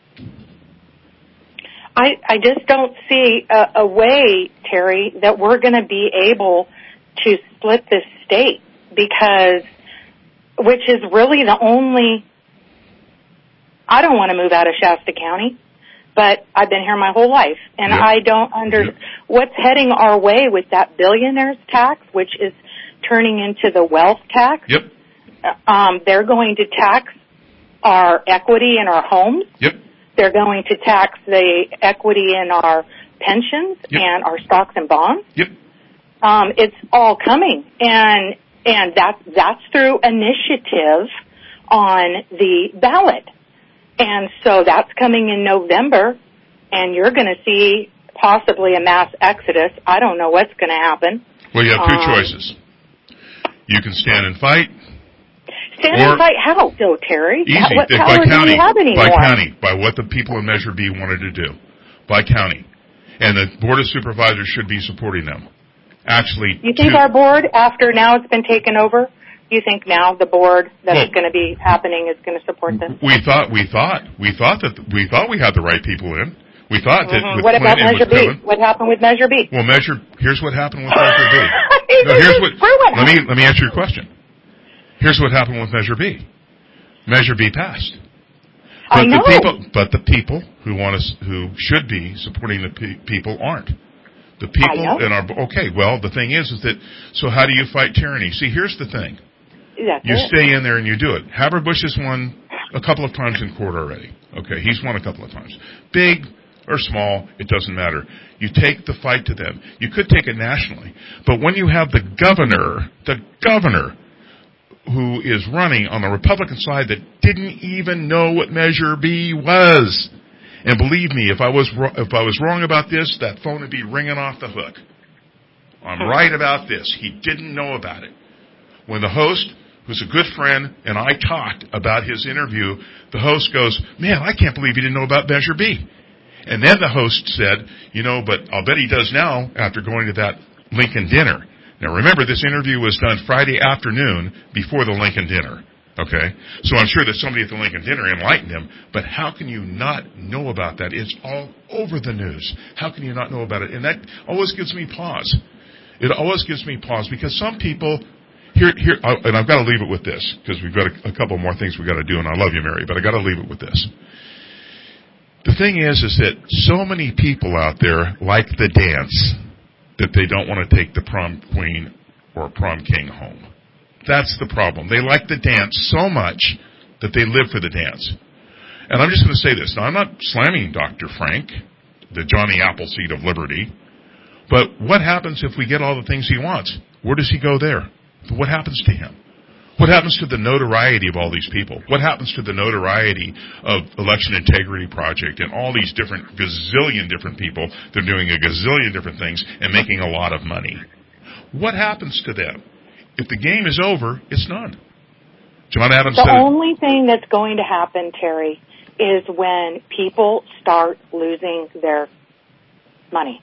I, I just don't see a, a way, Terry, that we're going to be able to split this state because, which is really the only, I don't want to move out of Shasta County, but I've been here my whole life, and yep. I don't under yep. what's heading our way with that billionaire's tax, which is turning into the wealth tax. Yep. Um, they're going to tax our equity in our homes. Yep. They're going to tax the equity in our pensions yep. and our stocks and bonds. Yep. Um, it's all coming, and and that's that's through initiative on the ballot, and so that's coming in November, and you're going to see possibly a mass exodus. I don't know what's going to happen. Well, you have two um, choices. You can stand and fight. Stand and fight how, though, Terry? Easy. What by power county. do you have anymore? By county. By what the people in Measure B wanted to do. By county. And the Board of Supervisors should be supporting them. Actually, you think two, our board, after now it's been taken over, you think now the board that well, is going to be happening is going to support them? We thought, we thought, we thought that we thought we had the right people in. We thought that. Mm-hmm. With What about Clinton Measure B? Kevin, what happened with Measure B? Well, Measure. Here's what happened with Measure B. no, here's what. Let me let me answer your question. Here's what happened with Measure B. Measure B passed. But I know. The people, but the people who want us, who should be supporting the pe- people aren't. The people in our okay. Well, the thing is, is that so how do you fight tyranny? See, here's the thing. That's you it. stay in there and you do it. Haber-Bush has won a couple of times in court already. Okay, he's won a couple of times. Big or small, it doesn't matter. You take the fight to them. You could take it nationally, but when you have the governor, the governor. who is running on the Republican side that didn't even know what Measure B was. And believe me, if I was if I was wrong about this, that phone would be ringing off the hook. I'm right about this. He didn't know about it. When the host, who's a good friend, and I talked about his interview, the host goes, man, I can't believe he didn't know about Measure B. And then the host said, you know, but I'll bet he does now after going to that Lincoln dinner. Now remember, this interview was done Friday afternoon before the Lincoln dinner, okay? So I'm sure that somebody at the Lincoln dinner enlightened him, but how can you not know about that? It's all over the news. How can you not know about it? And that always gives me pause. It always gives me pause because some people, here, here, and I've got to leave it with this because we've got a, a couple more things we've got to do, and I love you, Mary, but I've got to leave it with this. The thing is, is that so many people out there like the dance that they don't want to take the prom queen or prom king home. That's the problem. They like the dance so much that they live for the dance. And I'm just going to say this. Now, I'm not slamming Doctor Frank, the Johnny Appleseed of Liberty, but what happens if we get all the things he wants? Where does he go there? What happens to him? What happens to the notoriety of all these people? What happens to the notoriety of Election Integrity Project and all these different gazillion different people that are doing a gazillion different things and making a lot of money? What happens to them? If the game is over, it's none. John Adams the said... The only thing that's going to happen, Terry, is when people start losing their money.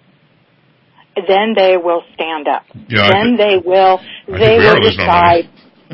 Then they will stand up. Yeah, then th- they will, they will decide...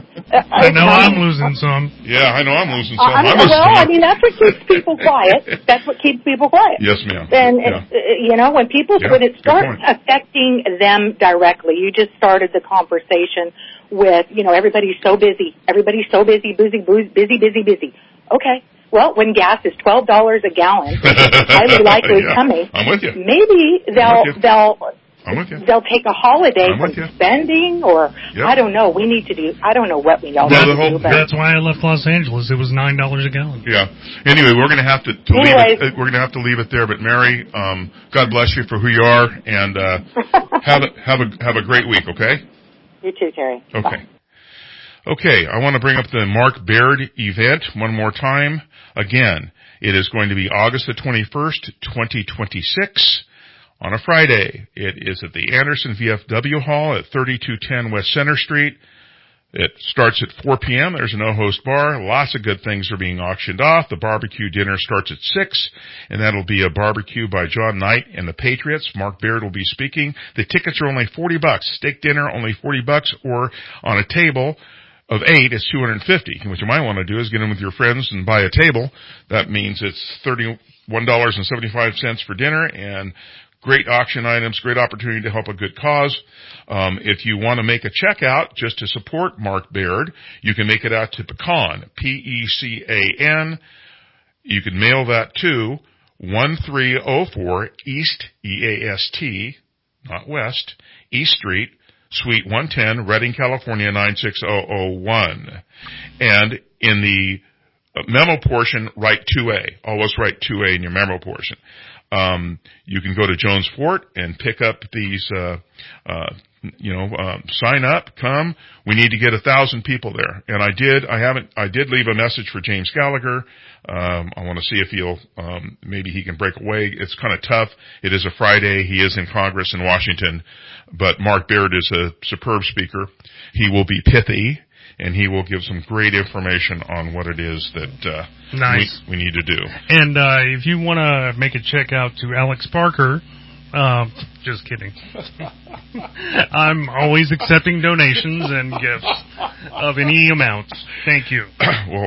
I know I'm losing some. Yeah, I know I'm losing some. I mean, I'm well, I mean, that's what keeps people quiet. That's what keeps people quiet. Yes, ma'am. And, yeah. it, you know, when people, yeah, when it starts affecting them directly, you just started the conversation with, you know, everybody's so busy. Everybody's so busy, busy, busy, busy, busy. Okay. Well, when gas is twelve dollars a gallon, highly likely yeah, coming. I'm with you. Maybe they'll, they'll, I'm with you. They'll take a holiday I'm from with you. spending, or yep. I don't know. We need to do. I don't know what we all well, need whole, to do. But that's why I left Los Angeles. It was nine dollars a gallon. Yeah. Anyway, we're going to have to, to Anyways, leave it. We're going to have to leave it there. But Mary, um, God bless you for who you are, and uh, have a have a have a great week. Okay. You too, Terry. Okay. Bye. Okay. I want to bring up the Mark Baird event one more time. Again, it is going to be August the twenty-first, twenty twenty-six. On a Friday. It is at the Anderson V F W Hall at thirty-two ten West Center Street. It starts at four p.m. There's a no-host bar. Lots of good things are being auctioned off. The barbecue dinner starts at six, and that'll be a barbecue by John Knight and the Patriots. Mark Baird will be speaking. The tickets are only forty bucks. Steak dinner, only forty bucks, or on a table of eight, it's two hundred fifty. What you might want to do is get in with your friends and buy a table. That means it's thirty-one dollars and seventy-five cents for dinner, and great auction items, great opportunity to help a good cause. Um, if you want to make a check out just to support Mark Baird, you can make it out to Pecan, P E C A N. You can mail that to one three oh four East, E A S T, not West, East Street, Suite one ten, Redding, California, nine six oh oh one. And in the memo portion, write two A. Always write two A in your memo portion. Um, you can go to Jones Fort and pick up these, uh, uh, you know, um, sign up, come. We need to get a thousand people there. And I did, I haven't, I did leave a message for James Gallagher. Um, I want to see if he'll, um, maybe he can break away. It's kind of tough. It is a Friday. He is in Congress in Washington, but Mark Baird is a superb speaker. He will be pithy, and he will give some great information on what it is that, uh, nice. we, we need to do. And, uh, if you want to make a check out to Alex Parker, Um, just kidding. I'm always accepting donations and gifts of any amount. Thank you. Well,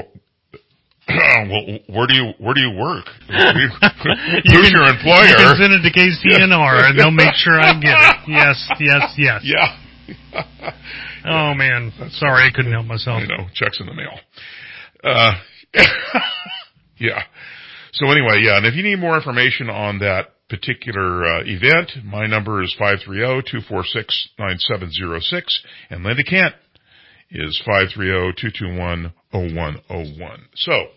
well, where do you where do you work? Who's your employer? You can send it to K C N R and they'll make sure I get it. Yes, yes, yes. Yeah. Oh man, sorry I couldn't help myself. I know, checks in the mail. Uh, yeah. So anyway, yeah, and if you need more information on that particular uh, event, my number is five three zero, two four six, nine seven zero six, and Linda Kent is five three zero, two two one, zero one zero one. So,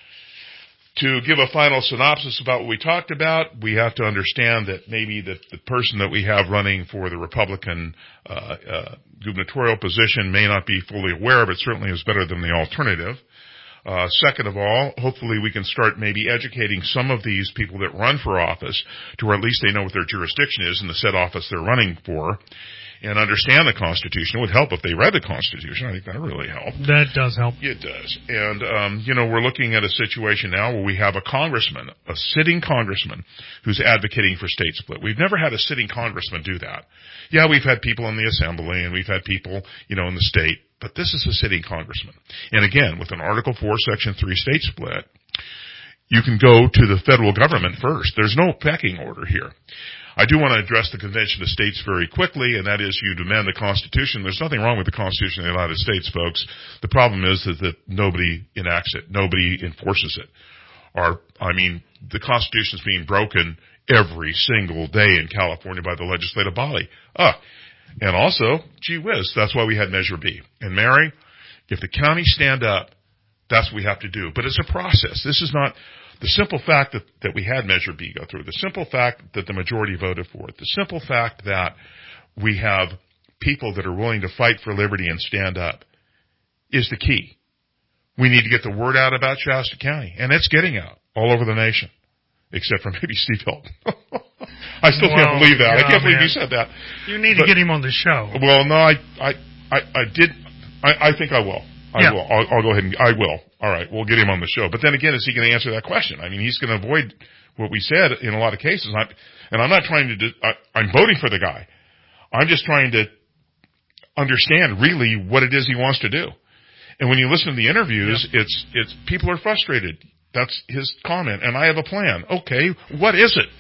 to give a final synopsis about what we talked about, we have to understand that maybe the, the person that we have running for the Republican uh, uh, gubernatorial position may not be fully aware, but certainly is better than the alternative. Uh, second of all, hopefully we can start maybe educating some of these people that run for office to where at least they know what their jurisdiction is in the said office they're running for and understand the Constitution. It would help if they read the Constitution. I think that would really help. That does help. It does. And, um, you know, we're looking at a situation now where we have a congressman, a sitting congressman, who's advocating for state split. We've never had a sitting congressman do that. Yeah, we've had people in the assembly and we've had people, you know, in the state, but this is a sitting congressman. And again, with an Article four, Section three state split, you can go to the federal government first. There's no pecking order here. I do want to address the Convention of States very quickly, and that is you demand the Constitution. There's nothing wrong with the Constitution of the United States, folks. The problem is that, that nobody enacts it. Nobody enforces it. Or, I mean, the Constitution is being broken every single day in California by the legislative body. Ah, and also, gee whiz, that's why we had Measure B. And Mary, if the counties stand up, that's what we have to do. But it's a process. This is not the simple fact that, that we had Measure B go through, the simple fact that the majority voted for it, the simple fact that we have people that are willing to fight for liberty and stand up is the key. We need to get the word out about Shasta County, and it's getting out all over the nation, except for maybe Steve Hilton. I still well, can't believe that. yeah, I can't believe man. you said that. You need but, to get him on the show. Well, no, I, I, I, I did. I, I think I will. I yeah. will. I'll, I'll go ahead and I will. All right, we'll get him on the show. But then again, is he going to answer that question? I mean, he's going to avoid what we said in a lot of cases. I, and I'm not trying to. Do, I, I'm voting for the guy. I'm just trying to understand really what it is he wants to do. And when you listen to the interviews, yeah. it's it's people are frustrated. That's his comment. And I have a plan. Okay, what is it?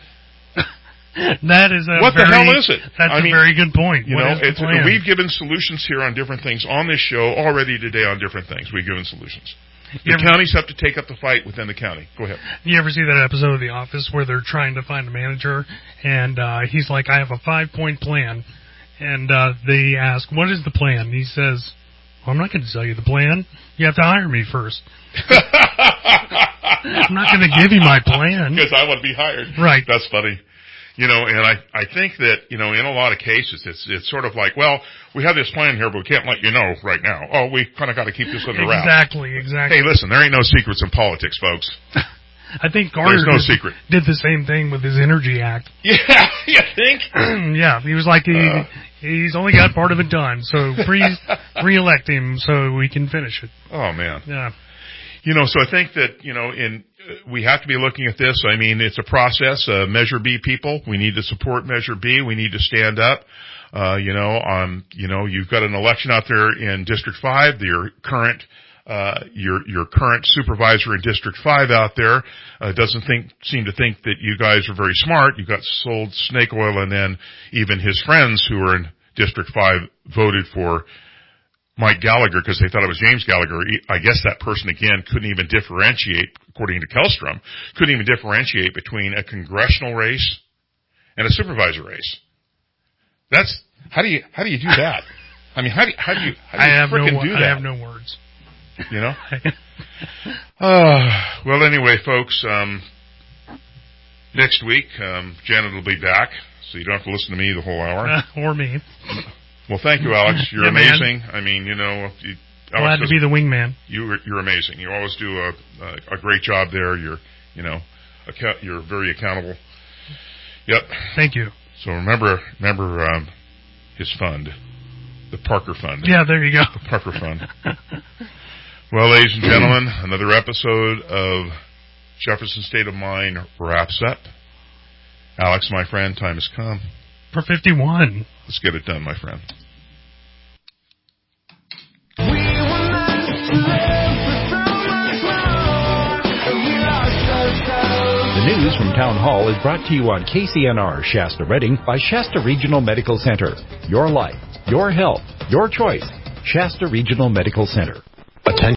That is a what very, the hell is it? That's I a mean, very good point. You what know, is the it's, plan? we've given solutions here on different things on this show already today on different things. We've given solutions. The ever, counties have to take up the fight within the county. Go ahead. You ever see that episode of The Office where they're trying to find a manager and uh, he's like, I have a five-point plan. And uh, they ask, what is the plan? And he says, well, I'm not going to tell you the plan. You have to hire me first. I'm not going to give you my plan. Because I want to be hired. Right. That's funny. You know, and I, I think that, you know, in a lot of cases, it's, it's sort of like, well, we have this plan here, but we can't let you know right now. Oh, we kind of got to keep this under wraps. Exactly, exactly. Hey, listen, there ain't no secrets in politics, folks. I think Garner There's no did, secret. did the same thing with his Energy Act. Yeah, you think? Yeah, he was like, he, uh, he's only got part of it done, so please re-elect him so we can finish it. Oh, man. Yeah. You know, so I think that, you know, in uh, we have to be looking at this. I mean, it's a process. Uh, Measure B people, we need to support Measure B. We need to stand up. Uh, you know, um, you know, you've got an election out there in District five. Your current, uh, your your current supervisor in District five out there uh, doesn't think seem to think that you guys are very smart. You got sold snake oil, and then even his friends who are in District five voted for Mike Gallagher because they thought it was James Gallagher. I guess that person, again, couldn't even differentiate, according to Kellstrom, couldn't even differentiate between a congressional race and a supervisor race. That's, how do you, how do you do that? I mean, how do you, how do you, how do you I have frickin' no, do that? I have no words. You know? uh, well, anyway, folks, um, next week, um, Janet will be back, so you don't have to listen to me the whole hour. Uh, or me. Well, thank you, Alex. You're yeah, amazing. Man. I mean, you know, you, Glad Alex to be the wingman. You, you're amazing. You always do a, a, a great job there. You're, you know, account, you're very accountable. Yep. Thank you. So remember, remember um, his fund, the Parker Fund. Yeah, there you go. The Parker Fund. Well, ladies and gentlemen, another episode of Jefferson State of Mind wraps up. Alex, my friend, time has come. For fifty-one. Let's get it done, my friend. The news from Town Hall is brought to you on K C N R Shasta Redding by Shasta Regional Medical Center. Your life, your health, your choice. Shasta Regional Medical Center. Attention.